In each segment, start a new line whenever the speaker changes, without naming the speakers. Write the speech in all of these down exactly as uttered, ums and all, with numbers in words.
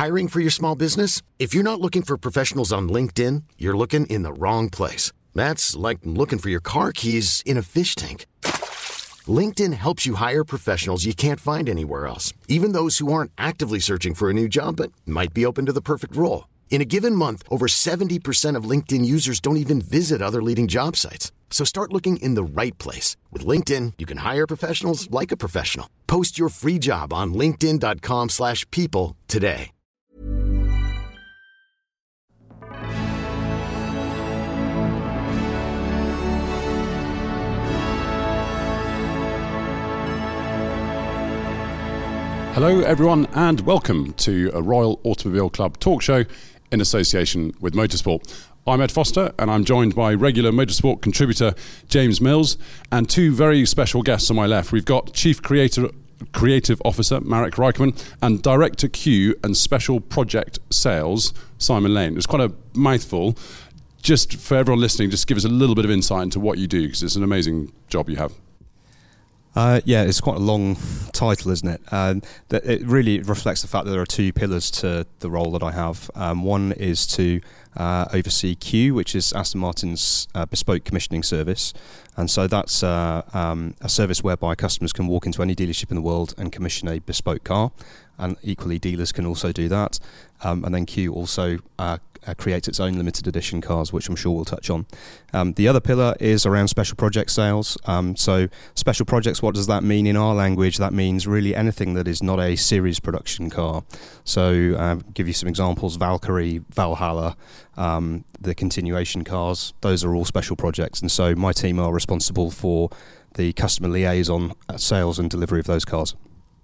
Hiring for your small business? If you're not looking for professionals on LinkedIn, you're looking in the wrong place. That's like looking for your car keys in a fish tank. LinkedIn helps you hire professionals you can't find anywhere else, even those who aren't actively searching for a new job but might be open to the perfect role. In a given month, over seventy percent of LinkedIn users don't even visit other leading job sites. So start looking in the right place. With LinkedIn, you can hire professionals like a professional. Post your free job on linkedin.com slash people today.
Hello everyone and welcome to a Royal Automobile Club talk show in association with Motorsport. I'm Ed Foster and I'm joined by regular Motorsport contributor James Mills and two very special guests on my left. We've got Chief Creator, Creative Officer Marek Reichman and Director Q and Special Project Sales Simon Lane. It's quite a mouthful. Just for everyone listening, just give us a little bit of insight into what you do because it's an amazing job you have.
Uh, yeah, it's quite a long title, isn't it? Um, that it really reflects the fact that there are two pillars to the role that I have. Um, one is to uh, oversee Q, which is Aston Martin's uh, bespoke commissioning service. And so that's uh, um, a service whereby customers can walk into any dealership in the world and commission a bespoke car. And equally, dealers can also do that. Um, and then Q also uh, uh, creates its own limited edition cars, which I'm sure we'll touch on. Um, the other pillar is around special project sales. Um, so special projects, what does that mean in our language? That means really anything that is not a series production car. So um, give you some examples, Valkyrie, Valhalla, um, the continuation cars, those are all special projects. And so my team are responsible for the customer liaison, uh, sales and delivery of those cars.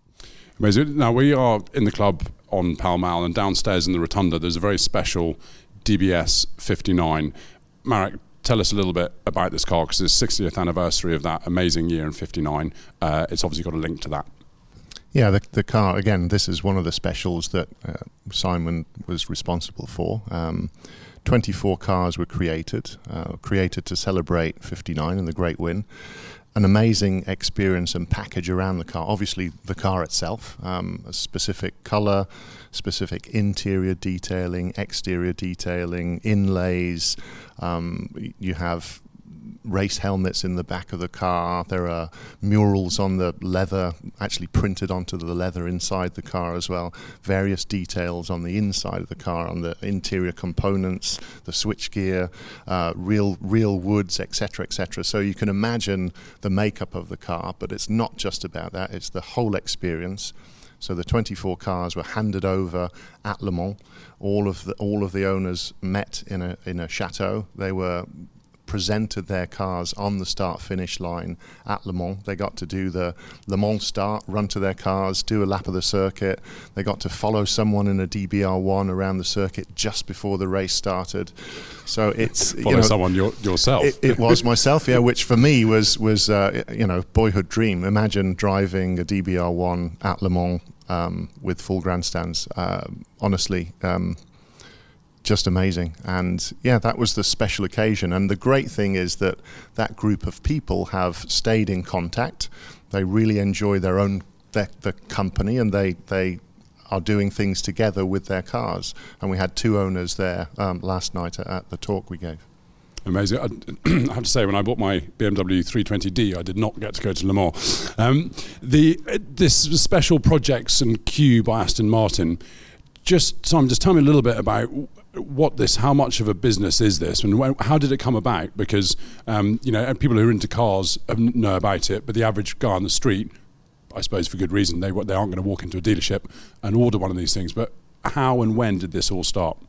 Amazing. Now, we are in the club on Pall Mall, and downstairs in the Rotunda, there's a very special D B S fifty-nine. Marek, tell us a little bit about this car, because it's the sixtieth anniversary of that amazing year in fifty-nine. Uh, it's obviously got a link to that.
Yeah, the, the car, again, this is one of the specials that uh, Simon was responsible for. Um, twenty-four cars were created, uh, created to celebrate fifty-nine and the great win. An amazing experience and package around the car. Obviously, the car itself, um, a specific colour, specific interior detailing, exterior detailing, inlays. Um, you have race helmets in the back of the car. There are murals on the leather, actually printed onto the leather inside the car as well. Various details on the inside of the car, on the interior components, the switchgear, uh, real real woods, et cetera, et cetera. So you can imagine the makeup of the car, but it's not just about that. It's the whole experience. So the twenty-four cars were handed over at Le Mans. All of the all of the owners met in a in a chateau. They were presented their cars on the start-finish line at Le Mans. They got to do the Le Mans start, run to their cars, do a lap of the circuit. They got to follow someone in a D B R one around the circuit just before the race started. So it's
follow
you know,
someone your, yourself.
It, it was myself, yeah. Which for me was was uh, you know boyhood dream. Imagine driving a D B R one at Le Mans um, with full grandstands. Uh, honestly. Um, Just amazing. And yeah, that was the special occasion. And the great thing is that that group of people have stayed in contact. They really enjoy their own their, the company, and they, they are doing things together with their cars. And we had two owners there um, last night at, at the talk we gave.
Amazing. I, I have to say, when I bought my B M W three twenty D, I did not get to go to Le Mans. Um, the this special projects and Q by Aston Martin. Just Simon, just tell me a little bit about what this, how much of a business is this, and when, how did it come about? Because um, you know, people who are into cars know about it, but the average guy on the street, I suppose for good reason, they they aren't going to walk into a dealership and order one of these things. But how and when did this all start?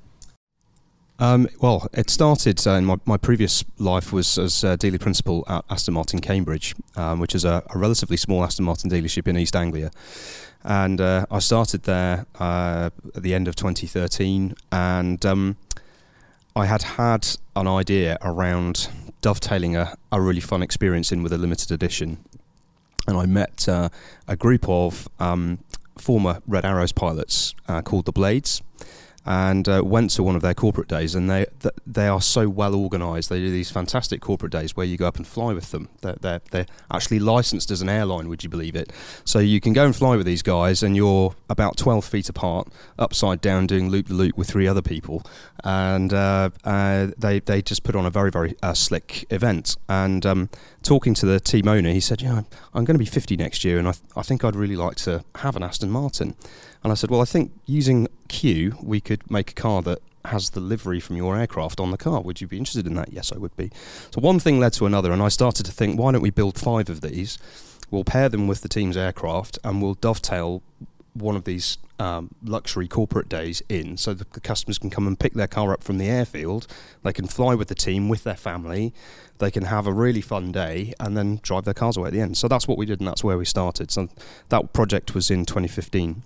Um, well, it started uh, in my, my previous life was as uh, dealer principal at Aston Martin Cambridge, um, which is a, a relatively small Aston Martin dealership in East Anglia. And uh, I started there uh, at the end of twenty thirteen, and um, I had had an idea around dovetailing a, a really fun experience in with a limited edition. And I met uh, a group of um, former Red Arrows pilots uh, called the Blades. and uh, went to one of their corporate days, and they th- they are so well organised. They do these fantastic corporate days where you go up and fly with them. They're, they're, they're actually licensed as an airline, would you believe it? So you can go and fly with these guys, and you're about twelve feet apart, upside down, doing loop-the-loop with three other people, and uh, uh, they they just put on a very, very uh, slick event. And um, talking to the team owner, he said, you know, I'm going to be fifty next year, and I, th- I think I'd really like to have an Aston Martin. And I said, well, I think using Q, we could make a car that has the livery from your aircraft on the car. Would you be interested in that? Yes, I would be. So one thing led to another, and I started to think, why don't we build five of these? We'll pair them with the team's aircraft, and we'll dovetail one of these um, luxury corporate days in, so that the customers can come and pick their car up from the airfield. They can fly with the team, with their family. They can have a really fun day and then drive their cars away at the end. So that's what we did, and that's where we started. So that project was in twenty fifteen.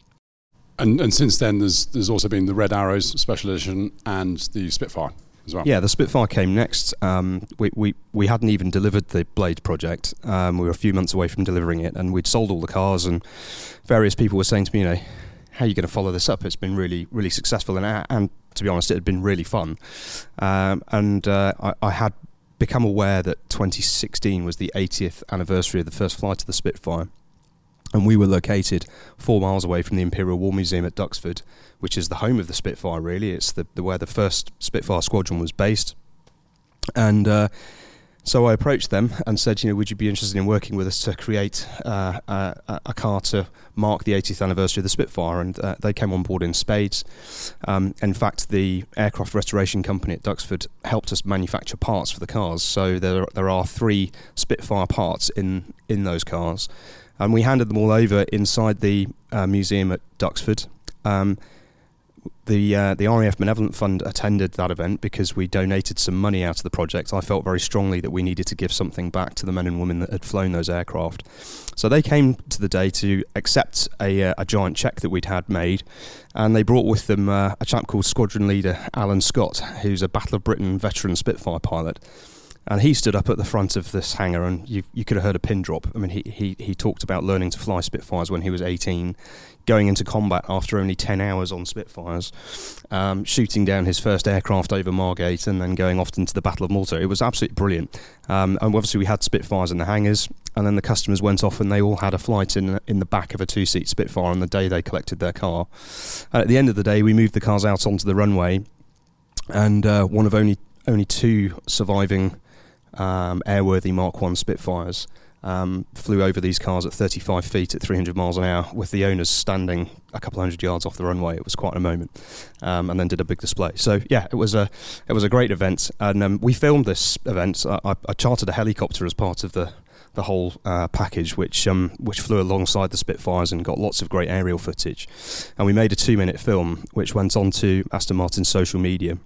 And and since then, there's there's also been the Red Arrows Special Edition and the Spitfire as well.
Yeah, the Spitfire came next. Um, we, we we hadn't even delivered the Blade project. Um, we were a few months away from delivering it, and we'd sold all the cars. And various people were saying to me, you know, how are you going to follow this up? It's been really really successful, and and to be honest, it had been really fun. Um, and uh, I, I had become aware that twenty sixteen was the eightieth anniversary of the first flight of the Spitfire. And we were located four miles away from the Imperial War Museum at Duxford, which is the home of the Spitfire, really. It's the, the where the first Spitfire squadron was based. And uh, so I approached them and said, you know, would you be interested in working with us to create uh, a, a car to mark the eightieth anniversary of the Spitfire? And uh, they came on board in spades. Um, in fact, the aircraft restoration company at Duxford helped us manufacture parts for the cars. So there there are three Spitfire parts in, in those cars. And we handed them all over inside the uh, museum at Duxford. Um, the uh, the R A F Benevolent Fund attended that event because we donated some money out of the project. I felt very strongly that we needed to give something back to the men and women that had flown those aircraft. So they came to the day to accept a, uh, a giant cheque that we'd had made, and they brought with them uh, a chap called Squadron Leader Alan Scott, who's a Battle of Britain veteran Spitfire pilot. And he stood up at the front of this hangar, and you you could have heard a pin drop. I mean, he, he, he talked about learning to fly Spitfires when he was eighteen, going into combat after only ten hours on Spitfires, um, shooting down his first aircraft over Margate, and then going off into the Battle of Malta. It was absolutely brilliant. Um, and obviously we had Spitfires in the hangars, and then the customers went off and they all had a flight in in the back of a two-seat Spitfire on the day they collected their car. And at the end of the day, we moved the cars out onto the runway, and uh, one of only only two surviving Um, airworthy Mark one Spitfires um, flew over these cars at thirty-five feet at three hundred miles an hour, with the owners standing a couple of hundred yards off the runway. It was quite a moment, um, and then did a big display. So yeah, it was a it was a great event, and um, we filmed this event. I, I chartered a helicopter as part of the the whole uh, package, which um, which flew alongside the Spitfires and got lots of great aerial footage. And we made a two-minute film, which went on to Aston Martin's social media,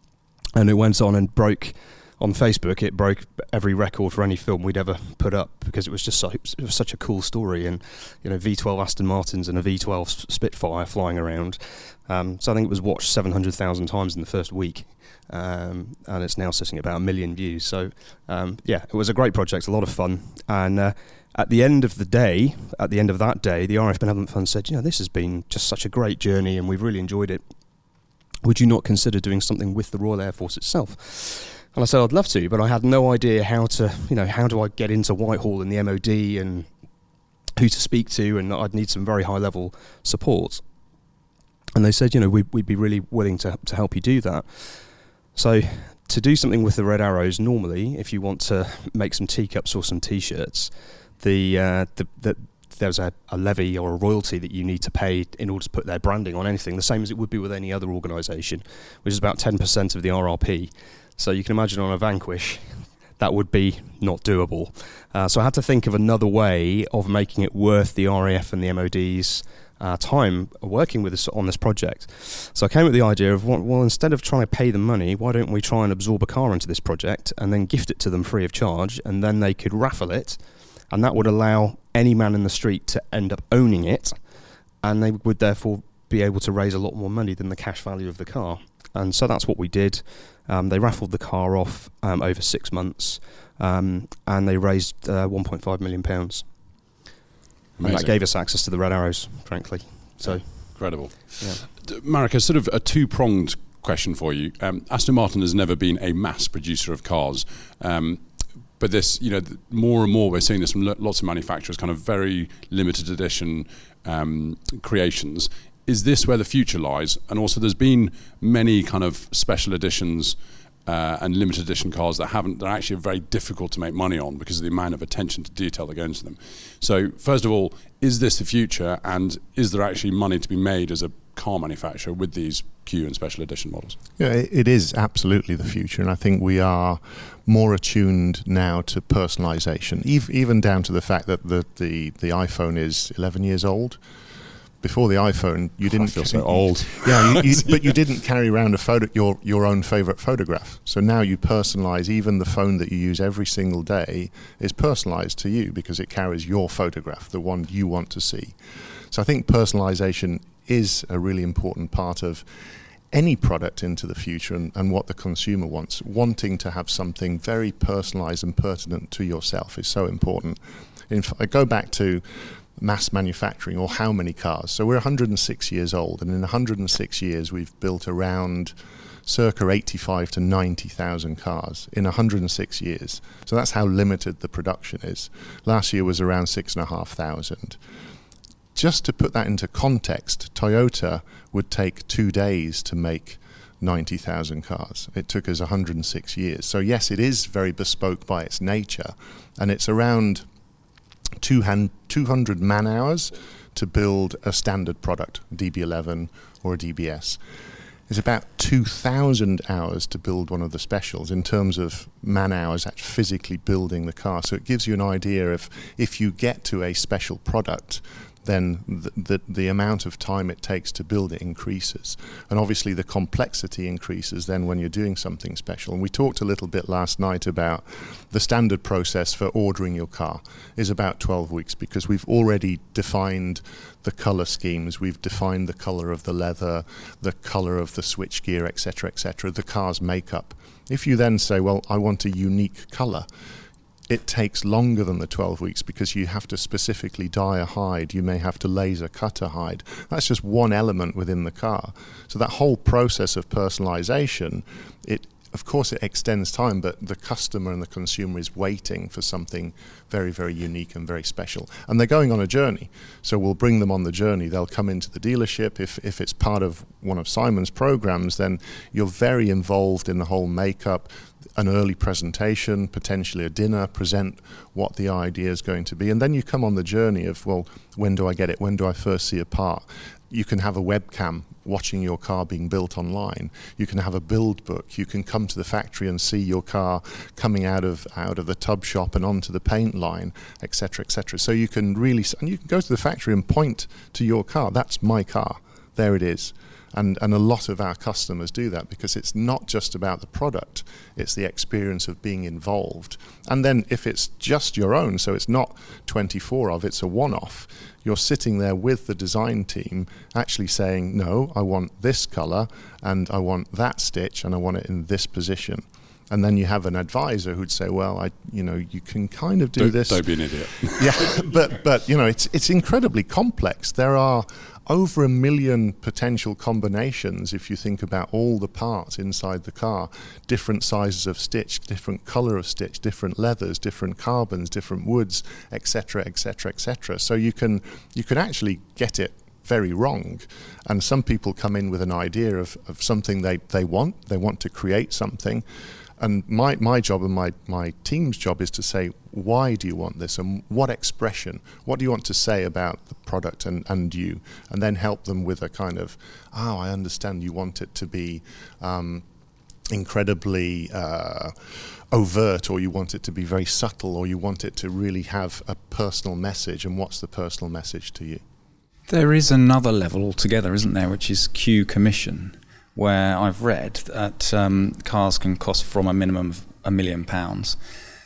and it went on and broke. On Facebook, it broke every record for any film we'd ever put up, because it was just so, it was such a cool story, and you know, V twelve Aston Martins and a V twelve Spitfire flying around. Um, so I think it was watched seven hundred thousand times in the first week, um, and it's now sitting at about a million views. So um, yeah, it was a great project, a lot of fun, and uh, at the end of the day, at the end of that day, the R A F Benevolent Fund said, you know, this has been just such a great journey, and we've really enjoyed it. Would you not consider doing something with the Royal Air Force itself? And I said I'd love to, but I had no idea how to, you know, how do I get into Whitehall and the M O D and who to speak to, and I'd need some very high-level support. And they said, you know, we'd, we'd be really willing to to help you do that. So to do something with the Red Arrows, normally, if you want to make some teacups or some T-shirts, the uh, the, the there's a, a levy or a royalty that you need to pay in order to put their branding on anything, the same as it would be with any other organisation, which is about ten percent of the R R P. So you can imagine on a Vanquish, that would be not doable. Uh, so I had to think of another way of making it worth the R A F and the M O D's uh, time working with us on this project. So I came with the idea of, well, instead of trying to pay them money, why don't we try and absorb a car into this project and then gift it to them free of charge, and then they could raffle it, and that would allow any man in the street to end up owning it, and they would therefore be able to raise a lot more money than the cash value of the car. And so that's what we did. Um, they raffled the car off um, over six months, um, and they raised uh, one point five million pounds. And that gave us access to the Red Arrows, frankly. So
incredible.
Yeah.
Marek, a sort of a two-pronged question for you. Um, Aston Martin has never been a mass producer of cars. Um, But this, you know, more and more we're seeing this from lots of manufacturers, kind of very limited edition um, creations. Is this where the future lies? And also, there's been many kind of special editions uh, and limited edition cars that haven't. They're actually very difficult to make money on because of the amount of attention to detail that goes into them. So, first of all, is this the future? And is there actually money to be made as a car manufacturer with these Q and special edition models?
Yeah, it is absolutely the future, and I think we are more attuned now to personalization, even down to the fact that the, the, the iPhone is eleven years old. Before the iPhone, you didn't
I feel so old.
Yeah, you, you, but you didn't carry around a photo, your your own favorite photograph. So now you personalize. Even the phone that you use every single day is personalized to you because it carries your photograph, the one you want to see. So I think personalization is a really important part of any product into the future, and, and what the consumer wants. Wanting to have something very personalized and pertinent to yourself is so important. In f- I go back to mass manufacturing, or how many cars. So we're one hundred six years old, and in one hundred six years we've built around circa eighty-five to ninety thousand cars in one hundred six years. So that's how limited the production is. Last year was around six and a half thousand. Just to put that into context, Toyota would take two days to make ninety thousand cars. It took us one hundred six years. So yes, it is very bespoke by its nature, and it's around two hundred man hours to build a standard product, a D B eleven or a D B S. It's about two thousand hours to build one of the specials in terms of man hours at physically building the car. So it gives you an idea of if you get to a special product, then the, the, the amount of time it takes to build it increases. And obviously the complexity increases then when you're doing something special. And we talked a little bit last night about the standard process for ordering your car is about twelve weeks, because we've already defined the color schemes, we've defined the color of the leather, the color of the switchgear, et cetera, et cetera, the car's makeup. If you then say, well, I want a unique color, it takes longer than the twelve weeks because you have to specifically dye a hide. You may have to laser cut a hide. That's just one element within the car. So that whole process of personalization, it of course it extends time, but the customer and the consumer is waiting for something very, very unique and very special. And they're going on a journey. So we'll bring them on the journey. They'll come into the dealership. If if it's part of one of Simon's programs, then you're very involved in the whole makeup, an early presentation, potentially a dinner, present what the idea is going to be. And then you come on the journey of, well, when do I get it? When do I first see a part? You can have a webcam watching your car being built online. You can have a build book. You can come to the factory and see your car coming out of out of the tub shop and onto the paint line, et cetera, et cetera. So you can really, and you can go to the factory and point to your car. That's my car. There it is. And and a lot of our customers do that because it's not just about the product, it's the experience of being involved. And then if it's just your own, so it's not twenty-four of, it's a one-off, you're sitting there with the design team actually saying, no, I want this color and I want that stitch and I want it in this position. And then you have an advisor who'd say, well, I, you know, you can kind of do
don't,
this.
Don't be an idiot.
Yeah, but, but you know, it's it's incredibly complex. There are over a million potential combinations if you think about all the parts inside the car, different sizes of stitch, different color of stitch, different leathers, different carbons, different woods, et cetera, et cetera, et cetera. So you can you can actually get it very wrong. And some people come in with an idea of, of something they, they want. They want to create something. And my, my job and my, my team's job is to say, why do you want this? And what expression? What do you want to say about the product and, and you? And then help them with a kind of, oh, I understand you want it to be um, incredibly uh, overt, or you want it to be very subtle, or you want it to really have a personal message. And what's the personal message to you?
There is another level altogether, isn't there, which is Q commission, where I've read that um, cars can cost from a minimum of a million pounds.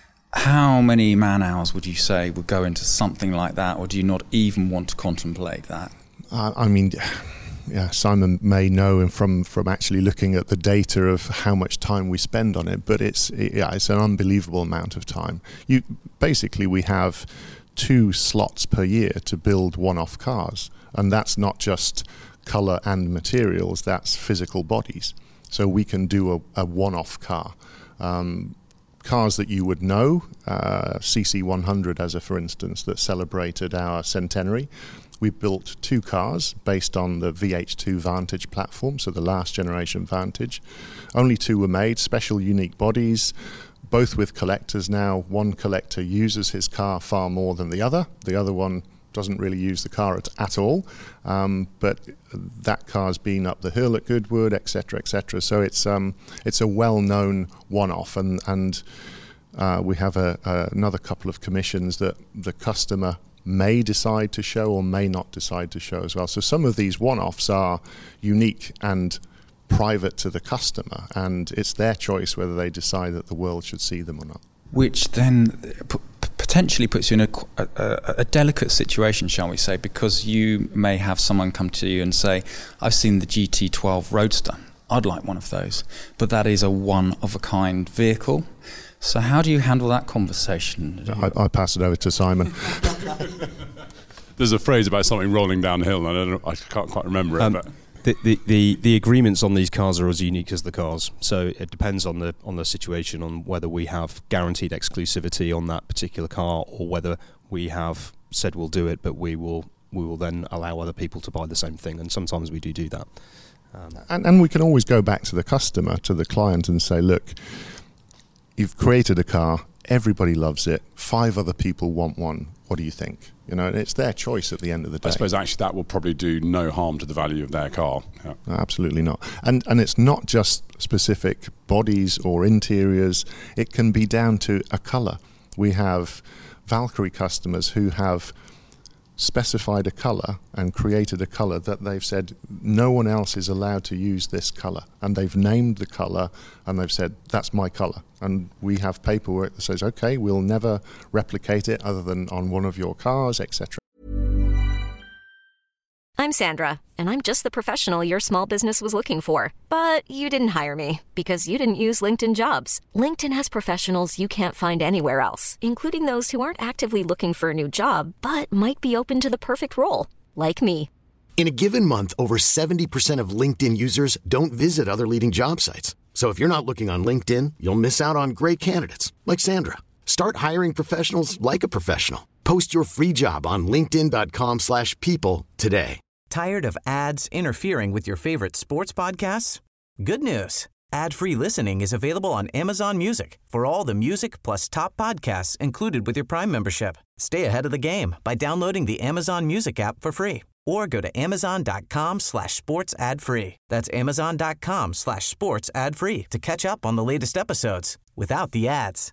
How many man hours would you say would go into something like that, or do you not even want to contemplate that?
Uh, I mean, yeah, Simon may know from from actually looking at the data of how much time we spend on it, but it's it, yeah, it's an unbelievable amount of time. You basically we have two slots per year to build one-off cars, and that's not just colour and materials, that's physical bodies. So we can do a, a one-off car. Um, cars that you would know, uh, C C one hundred as a for instance, that celebrated our centenary. We built two cars based on the V H two Vantage platform, so the last generation Vantage. Only two were made, special unique bodies, both with collectors now. One collector uses his car far more than the other. The other one doesn't really use the car at, at all, um, but that car's been up the hill at Goodwood, et cetera, et cetera. So it's um, it's a well-known one-off, and and uh, we have a, a, another couple of commissions that the customer may decide to show or may not decide to show as well. So some of these one-offs are unique and private to the customer, and it's their choice whether they decide that the world should see them or not.
Which then p- potentially puts you in a, a, a delicate situation, shall we say, because you may have someone come to you and say, I've seen the G T twelve Roadster, I'd like one of those, but that is a one-of-a-kind vehicle. So how do you handle that conversation?
I, I pass it over to Simon.
There's a phrase about something rolling downhill, and I don't know, I can't quite remember it.
Um,
but
The, the, the, the agreements on these cars are as unique as the cars, so it depends on the on the situation, on whether we have guaranteed exclusivity on that particular car, or whether we have said we'll do it, but we will we will then allow other people to buy the same thing, and sometimes we do do that. Um,
and, and we can always go back to the customer, to the client, and say, look, you've created a car, everybody loves it, five other people want one. What do you think? You know, and it's their choice at the end of the day.
I suppose actually that will probably do no harm to the value of their car. Yeah.
Absolutely not. And and it's not just specific bodies or interiors. It can be down to a colour. We have Valkyrie customers who have specified a colour and created a colour that they've said no one else is allowed to use this colour, and they've named the colour and they've said that's my colour, and we have paperwork that says okay, we'll never replicate it other than on one of your cars, et cetera.
I'm Sandra, and I'm just the professional your small business was looking for. But you didn't hire me because you didn't use LinkedIn Jobs. LinkedIn has professionals you can't find anywhere else, including those who aren't actively looking for a new job, but might be open to the perfect role, like me.
In a given month, over seventy percent of LinkedIn users don't visit other leading job sites. So if you're not looking on LinkedIn, you'll miss out on great candidates like Sandra. Start hiring professionals like a professional. Post your free job on linkedin dot com slash people today.
Tired of ads interfering with your favorite sports podcasts? Good news. Ad-free listening is available on Amazon Music for all the music plus top podcasts included with your Prime membership. Stay ahead of the game by downloading the Amazon Music app for free, or go to amazon.com slash sports ad free. That's amazon.com slash sports ad free to catch up on the latest episodes without the ads.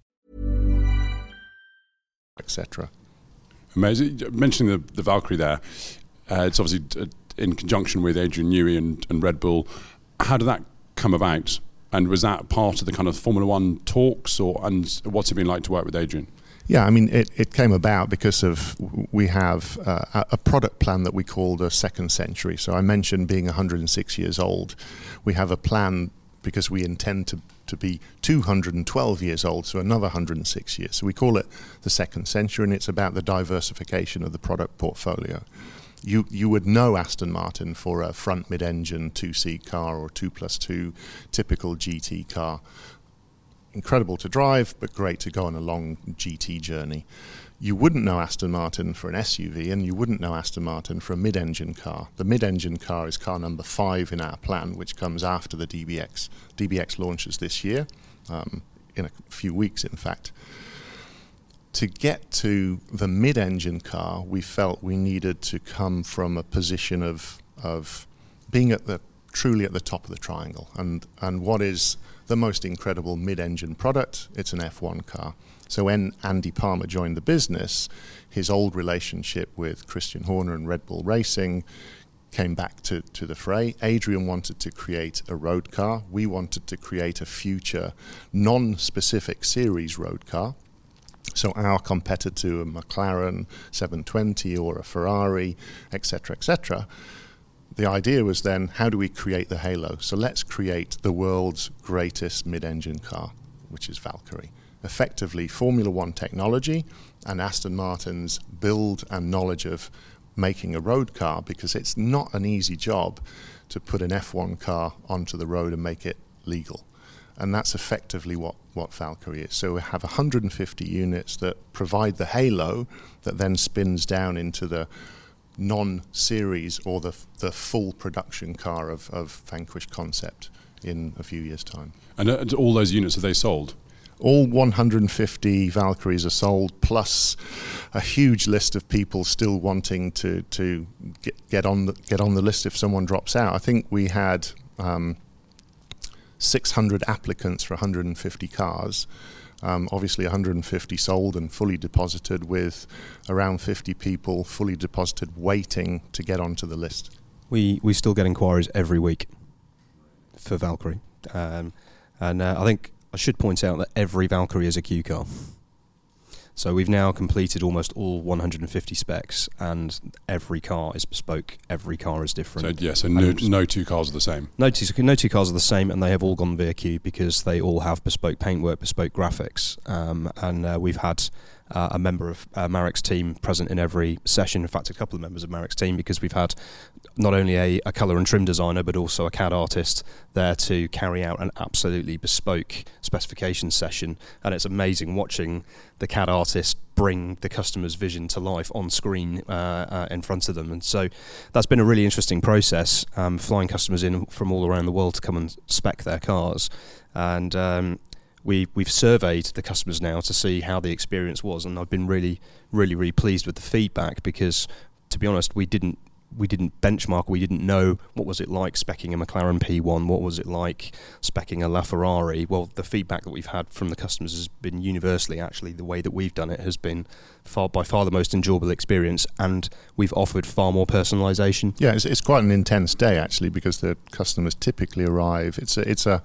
et cetera.
Amazing. Mentioning the, the Valkyrie there, uh, it's obviously uh, in conjunction with Adrian Newey and, and Red Bull. How did that come about? And was that part of the kind of Formula One talks, or and what's it been like to work with Adrian?
Yeah, I mean, it, it came about because of we have uh, a product plan that we call the second century. So I mentioned being one hundred six years old. We have a plan because we intend to, to be two hundred twelve years old, so another one hundred six years. So we call it the second century, and it's about the diversification of the product portfolio. You you would know Aston Martin for a front mid-engine two-seat car or two plus two typical G T car. Incredible to drive, but great to go on a long G T journey. You wouldn't know Aston Martin for an S U V, and you wouldn't know Aston Martin for a mid-engine car. The mid-engine car is car number five in our plan, which comes after the D B X. D B X launches this year, um, in a few weeks, in fact. To get to the mid-engine car, we felt we needed to come from a position of of being at the truly at the top of the triangle. And and what is the most incredible mid-engine product? It's an F one car. So when Andy Palmer joined the business, his old relationship with Christian Horner and Red Bull Racing came back to, to the fray. Adrian wanted to create a road car. We wanted to create a future non-specific series road car. So our competitor, a McLaren seven twenty or a Ferrari, et cetera, et cetera. The idea was then, how do we create the halo? So let's create the world's greatest mid-engine car, which is Valkyrie. Effectively, Formula One technology and Aston Martin's build and knowledge of making a road car, because it's not an easy job to put an F one car onto the road and make it legal. And that's effectively what, what Valkyrie is. So we have one hundred fifty units that provide the halo that then spins down into the non-series or the the full production car of, of Vanquish concept in a few years' time.
And uh, all those units, are they sold?
All one hundred fifty Valkyries are sold, plus a huge list of people still wanting to to get, get on the, get on the list if someone drops out. I think we had um, six hundred applicants for one hundred fifty cars. Um, obviously one hundred fifty sold and fully deposited, with around fifty people fully deposited waiting to get onto the list.
We we still get inquiries every week for Valkyrie, um, and uh, I think I should point out that every Valkyrie is a Q car. So we've now completed almost all one hundred fifty specs, and every car is bespoke. Every car is different.
So yeah, so no, no two cars are the same.
No two, no two cars are the same, and they have all gone via Q because they all have bespoke paintwork, bespoke graphics, um, and uh, we've had uh, a member of uh, Marek's team present in every session. In fact, a couple of members of Marek's team, because we've had not only a, a colour and trim designer, but also a C A D artist there to carry out an absolutely bespoke specification session. And it's amazing watching the C A D artist bring the customer's vision to life on screen uh, uh, in front of them. And so that's been a really interesting process, um, flying customers in from all around the world to come and spec their cars. And um, we, we've surveyed the customers now to see how the experience was, and I've been really, really, really pleased with the feedback, because, to be honest, we didn't we didn't benchmark, we didn't know what was it like speccing a McLaren P one, what was it like speccing a LaFerrari. Well, the feedback that we've had from the customers has been universally, actually, the way that we've done it has been far by far the most enjoyable experience, and we've offered far more personalisation.
Yeah, it's, it's quite an intense day, actually, because the customers typically arrive. It's a, it's a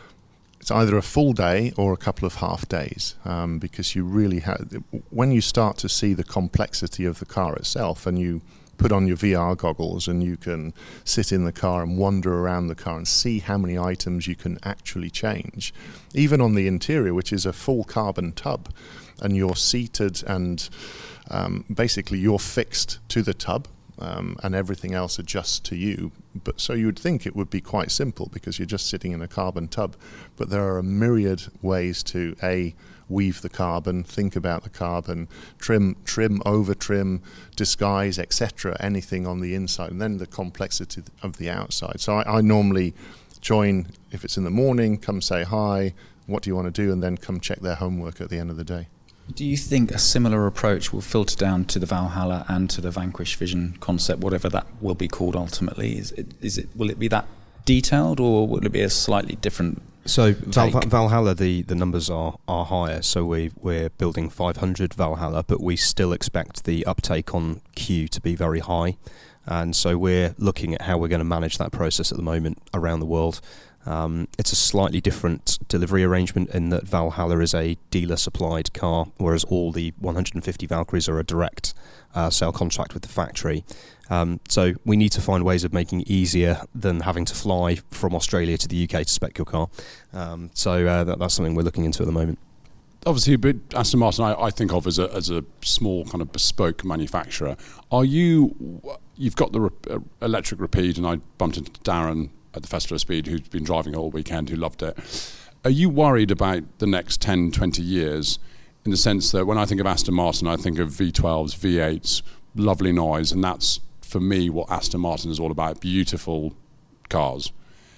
It's either a full day or a couple of half days, um, because you really have, when you start to see the complexity of the car itself, and you put on your V R goggles and you can sit in the car and wander around the car and see how many items you can actually change, even on the interior, which is a full carbon tub, and you're seated and um, basically you're fixed to the tub. Um, and everything else adjusts to you. But so you would think it would be quite simple, because you're just sitting in a carbon tub. But there are a myriad ways to A, weave the carbon, think about the carbon, trim, trim, over trim, disguise, et cetera. Anything on the inside, and then the complexity of the outside. So I, I normally join, if it's in the morning, come say hi, what do you want to do, and then come check their homework at the end of the day.
Do you think a similar approach will filter down to the Valhalla and to the Vanquish Vision concept, whatever that will be called ultimately? Is it, is it, will it be that detailed, or will it be a slightly different
So Val- Valhalla, the, the numbers are, are higher, so we, we're building five hundred Valhalla, but we still expect the uptake on Q to be very high. And so we're looking at how we're going to manage that process at the moment around the world. Um, it's a slightly different delivery arrangement in that Valhalla is a dealer-supplied car, whereas all the one hundred fifty Valkyries are a direct uh, sale contract with the factory. Um, so we need to find ways of making it easier than having to fly from Australia to the U K to spec your car. Um, so uh, that, that's something we're looking into at the moment.
Obviously, but Aston Martin, I, I think of as a as a small kind of bespoke manufacturer. Are you? You've got the re- uh, electric Rapide, and I bumped into Darren at the Festival of Speed, who's been driving it all weekend, who loved it. Are you worried about the next ten, twenty years, in the sense that when I think of Aston Martin, I think of V twelves, V eights, lovely noise, and that's, for me, what Aston Martin is all about, beautiful cars.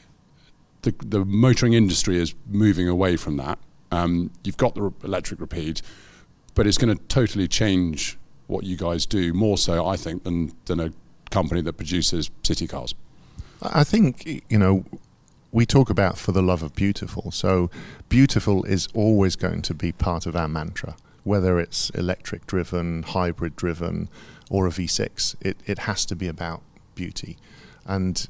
The, the motoring industry is moving away from that. Um, you've got the electric Rapide, but it's going to totally change what you guys do, more so, I think, than, than a company that produces city cars.
I think, you know, we talk about for the love of beautiful. So beautiful is always going to be part of our mantra, whether it's electric driven, hybrid driven, or a V six. It, it has to be about beauty. And,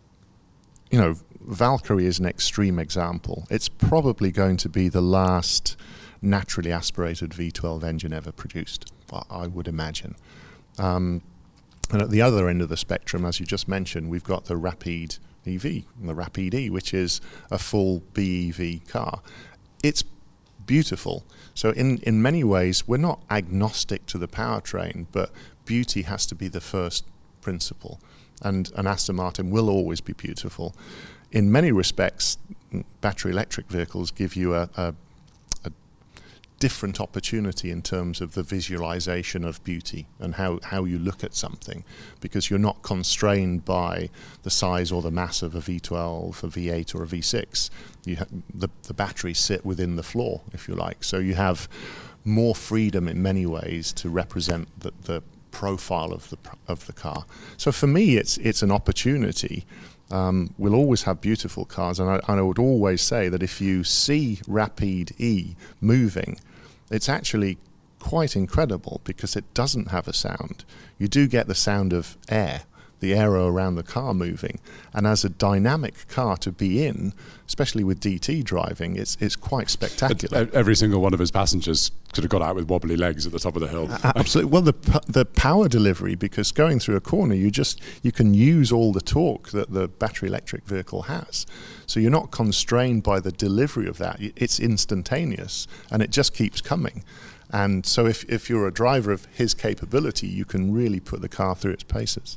you know, Valkyrie is an extreme example. It's probably going to be the last naturally aspirated V twelve engine ever produced, I would imagine. Um, And at the other end of the spectrum, as you just mentioned, we've got the Rapide E V, the Rapide E, which is a full B E V car. It's beautiful. So in, in many ways, we're not agnostic to the powertrain, but beauty has to be the first principle, and an Aston Martin will always be beautiful. In many respects, battery electric vehicles give you a, a, a different opportunity in terms of the visualization of beauty and how, how you look at something, because you're not constrained by the size or the mass of a V twelve, a V eight or a V six. You ha- the, the batteries sit within the floor, if you like, so you have more freedom in many ways to represent the, the profile of the of the car. So for me, it's it's an opportunity. Um, we'll always have beautiful cars, and I, and I would always say that if you see Rapide E moving, it's actually quite incredible because it doesn't have a sound. You do get the sound of air, the aero around the car moving, and as a dynamic car to be in, especially with D T driving, it's it's quite spectacular.
Every single one of his passengers could have got out with wobbly legs at the top of the hill.
Uh, absolutely. Well, the the power delivery, because going through a corner, you just you can use all the torque that the battery electric vehicle has. So you're not constrained by the delivery of that. It's instantaneous, and it just keeps coming. And so if if you're a driver of his capability, you can really put the car through its paces.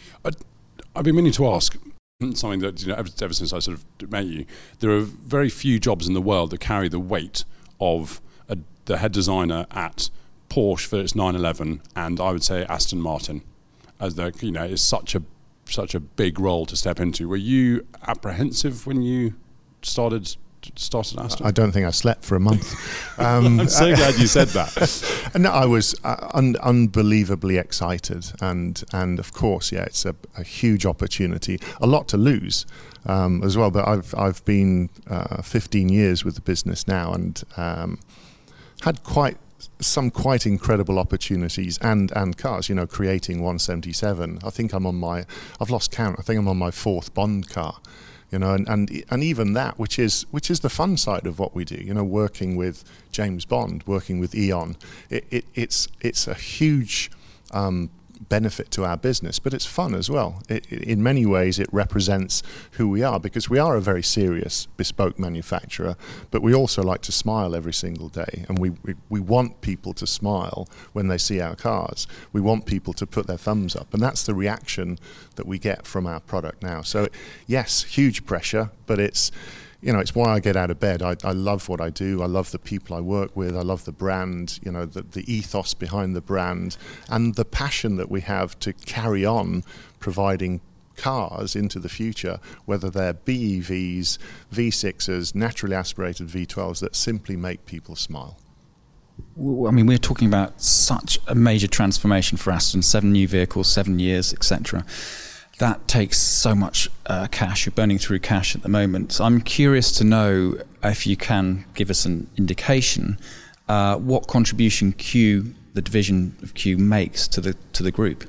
I've been meaning to ask something that, you know, ever, ever since I sort of met you, there are very few jobs in the world that carry the weight of a, the head designer at Porsche for its nine eleven, and I would say Aston Martin, as the, you know, it's such a such a big role to step into. Were you apprehensive when you started? started Aston?
I don't think I slept for a month. Um,
I'm so glad you said that.
No, I was uh, un- unbelievably excited, and and of course, yeah, it's a, a huge opportunity, a lot to lose um, as well. But I've I've been uh, fifteen years with the business now, and um, had quite some quite incredible opportunities and and cars. You know, creating one seventy-seven. I think I'm on my I've lost count. I think I'm on my fourth Bond car. You know, and, and and even that, which is which is the fun side of what we do. You know, working with James Bond, working with Eon, it, it it's it's a huge um, benefit to our business, but it's fun as well. It, it, in many ways, it represents who we are, because we are a very serious bespoke manufacturer, but we also like to smile every single day, and we, we, we want people to smile when they see our cars. We want people to put their thumbs up, and that's the reaction that we get from our product now. So yes, huge pressure, but it's, you know, it's why I get out of bed. I, I love what I do. I love the people I work with. I love the brand, you know, the, the ethos behind the brand, and the passion that we have to carry on providing cars into the future, whether they're B E Vs, V sixes, naturally aspirated V twelves that simply make people smile.
I mean, we're talking about such a major transformation for Aston, seven new vehicles, seven years, et cetera. That takes so much uh, cash. You're burning through cash at the moment. So I'm curious to know if you can give us an indication uh, what contribution Q, the division of Q, makes to the to the group.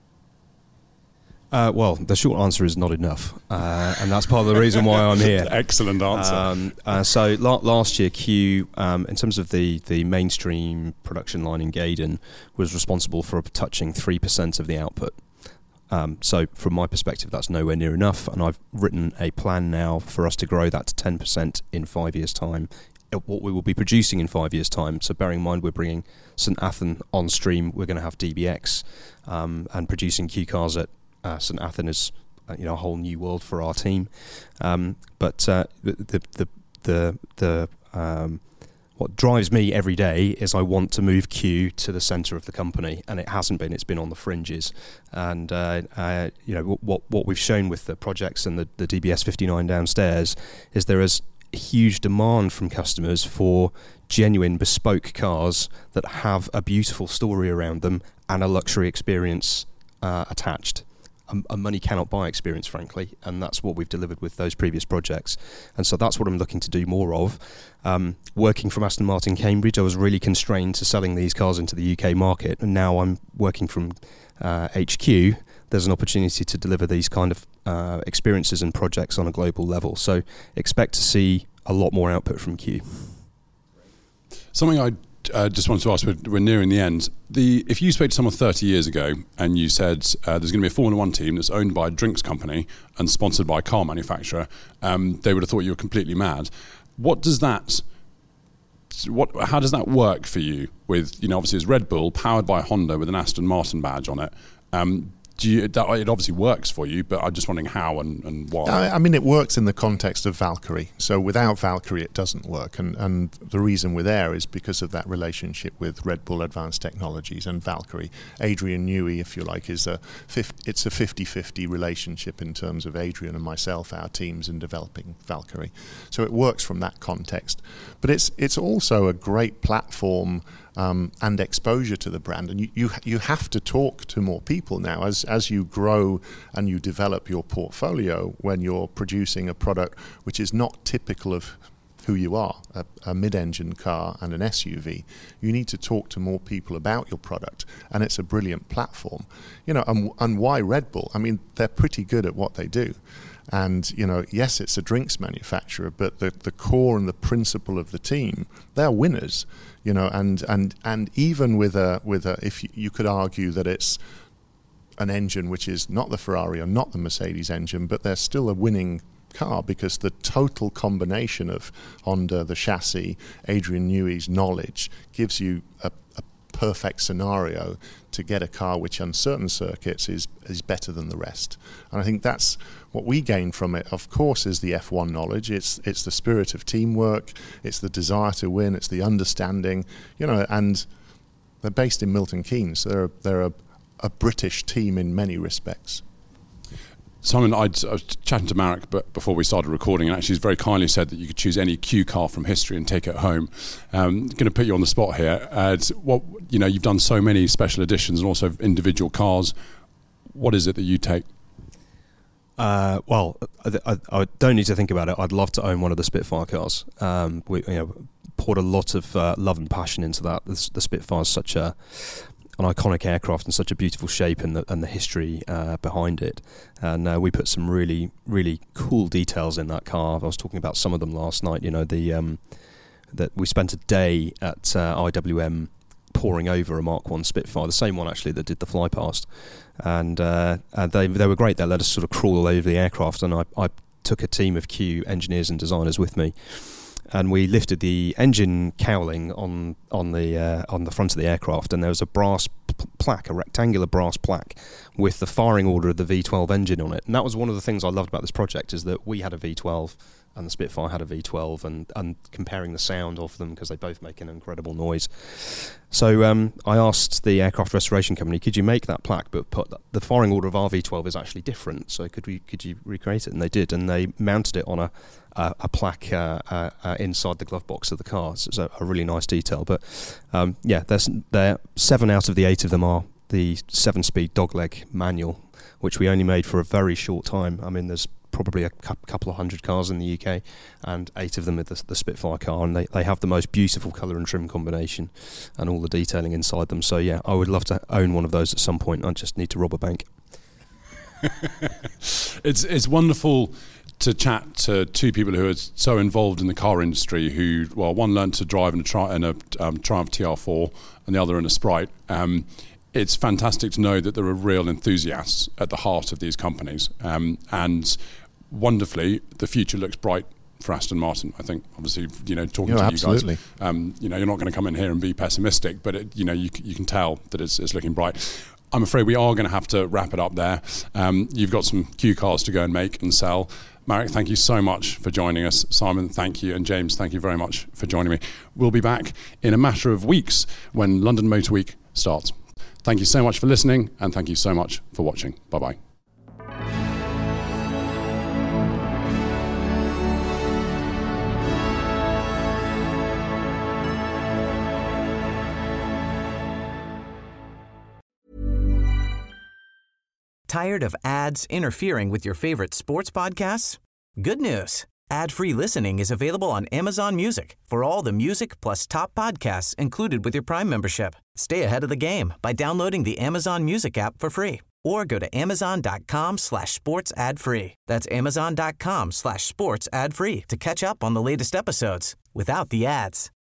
Uh, well, the short answer is not enough, uh, and that's part of the reason why I'm here.
Excellent answer.
Um, uh, so la- last year, Q, um, in terms of the, the mainstream production line in Gaydon, was responsible for touching three percent of the output. Um, so from my perspective, that's nowhere near enough, and I've written a plan now for us to grow that to ten percent in five years' time, what we will be producing in five years' time. So bearing in mind we're bringing St Athan on stream, we're going to have D B X, um, and producing Q cars at uh, St Athan is uh, you know, a whole new world for our team. Um, but uh, the the the the, the um, what drives me every day is I want to move Q to the centre of the company, and it hasn't been. It's been on the fringes, and uh, uh, you know what what we've shown with the projects and the, the D B S fifty-nine downstairs is there is a huge demand from customers for genuine bespoke cars that have a beautiful story around them and a luxury experience uh, attached. A money cannot buy experience, frankly, and that's what we've delivered with those previous projects. And so that's what I'm looking to do more of. Um, working from Aston Martin Cambridge, I was really constrained to selling these cars into the U K market, and now I'm working from uh, H Q. There's an opportunity to deliver these kind of uh, experiences and projects on a global level. So expect to see a lot more output from Q.
Something I Uh, just wanted to ask, we're, we're nearing the end. The if you spoke to someone thirty years ago and you said uh, there's going to be a Formula One team that's owned by a drinks company and sponsored by a car manufacturer, um, they would have thought you were completely mad. What does that what? How does that work for you? With, you know, obviously it's Red Bull powered by Honda with an Aston Martin badge on it. Um, Do you, that, it obviously works for you, but I'm just wondering how and, and why.
I, I mean, it works in the context of Valkyrie. So without Valkyrie, it doesn't work. And, and the reason we're there is because of that relationship with Red Bull Advanced Technologies and Valkyrie. Adrian Newey, if you like, is a it's a fifty-fifty relationship in terms of Adrian and myself, our teams, in developing Valkyrie. So it works from that context. But it's it's also a great platform Um, and exposure to the brand, and you, you you have to talk to more people now as as you grow and you develop your portfolio. When you're producing a product which is not typical of who you are, a, a mid-engine car and an S U V, you need to talk to more people about your product, and it's a brilliant platform. You know, and, and why Red Bull? I mean, they're pretty good at what they do. And, you know, yes, it's a drinks manufacturer, but the, the core and the principle of the team, they're winners, you know, and, and, and even with a, with a, if you, you could argue that it's an engine which is not the Ferrari or not the Mercedes engine, but they're still a winning car because the total combination of Honda, the chassis, Adrian Newey's knowledge gives you a, a perfect scenario to get a car which on certain circuits is is better than the rest. And I think that's what we gain from it, of course, is the F one knowledge. It's it's the spirit of teamwork, it's the desire to win, it's the understanding, you know, and they're based in Milton Keynes. So they're they're a, a British team in many respects.
Simon, I'd, I was chatting to Marek but before we started recording, and actually he's very kindly said that you could choose any Q car from history and take it home. Um, going to put you on the spot here. Uh, what you know, you've done so many special editions and also individual cars. What is it that you take?
Uh, well, I, I, I don't need to think about it. I'd love to own one of the Spitfire cars. Um, we, you know, poured a lot of uh, love and passion into that. The, the Spitfire is such a an iconic aircraft and such a beautiful shape, and the and the history uh, behind it. And uh, we put some really really cool details in that car. I was talking about some of them last night. You know, the um, that we spent a day at uh, I W M poring over a Mark one Spitfire, the same one actually that did the fly past, and uh, and they they were great. They let us sort of crawl all over the aircraft, and I, I took a team of Q engineers and designers with me, and we lifted the engine cowling on on the uh, on the front of the aircraft, and there was a brass p- plaque, a rectangular brass plaque with the firing order of the V twelve engine on it. And that was one of the things I loved about this project, is that we had a V twelve and the Spitfire had a V twelve, and, and comparing the sound of them, because they both make an incredible noise. So um, I asked the aircraft restoration company, could you make that plaque, but put the firing order of our V twelve is actually different, so could we could you recreate it? And they did, and they mounted it on a a, a plaque uh, uh, uh, inside the glove box of the car. So it's a, a really nice detail. But um, yeah, there's there seven out of the eight of them are the seven-speed dogleg manual, which we only made for a very short time. I mean, there's probably a couple of hundred cars in the U K, and eight of them are the, the Spitfire car, and they, they have the most beautiful colour and trim combination and all the detailing inside them. So yeah, I would love to own one of those at some point. I just need to rob a bank.
it's it's wonderful to chat to two people who are so involved in the car industry, who, well, one learned to drive in a, tri- in a um, Triumph T R four and the other in a Sprite. Um, it's fantastic to know that there are real enthusiasts at the heart of these companies, um, and wonderfully, the future looks bright for Aston Martin. I think, obviously, you know, talking
yeah,
to
absolutely.
you guys, um, you know, you're not going to come in here and be pessimistic, but it, you know, you you can tell that it's, it's looking bright. I'm afraid we are going to have to wrap it up there. Um, you've got some Q cars to go and make and sell. Marek, thank you so much for joining us. Simon, thank you. And James, thank you very much for joining me. We'll be back in a matter of weeks when London Motor Week starts. Thank you so much for listening, and thank you so much for watching. Bye-bye.
Tired of ads interfering with your favorite sports podcasts? Good news. Ad-free listening is available on Amazon Music for all the music plus top podcasts included with your Prime membership. Stay ahead of the game by downloading the Amazon Music app for free, or go to amazon.com slash sports ad free. That's amazon.com slash sports ad free to catch up on the latest episodes without the ads.